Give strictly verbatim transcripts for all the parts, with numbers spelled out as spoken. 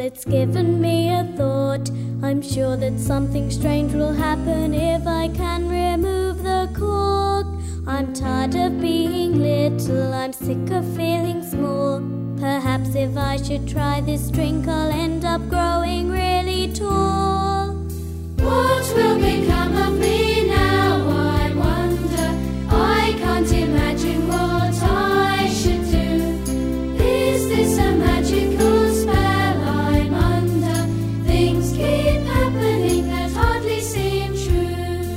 it's given me a thought. I'm sure that something strange will happen if I can remove the cork. I'm tired of being little, I'm sick of feeling small. Perhaps if I should try this drink, I'll end up growing really tall. What will become of me now, I wonder? I can't imagine what I should do. Is this a magical spell I'm under? Things keep happening that hardly seem true.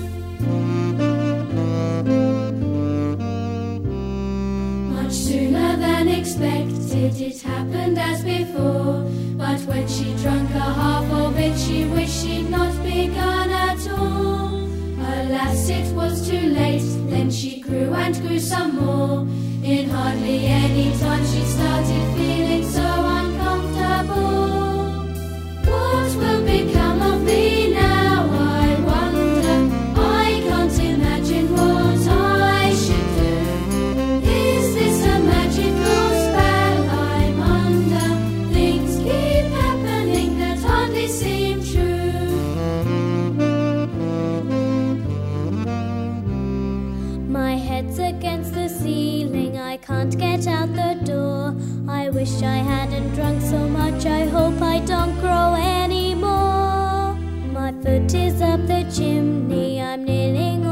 Much sooner than expected, it happened as before. But when she drank a half of it, she wished she'd not begun at all. Alas, it was too late, then she grew and grew some more. In hardly any time she started feeling so uncomfortable. What will become of me now, I wonder? I can't imagine what I should do. Is this a magical spell I'm under? Things keep happening that hardly seem true. My head's against the ceiling, I can't get out the door. I wish I hadn't drunk so much, I hope I don't grow anymore. My foot is up the chimney, I'm kneeling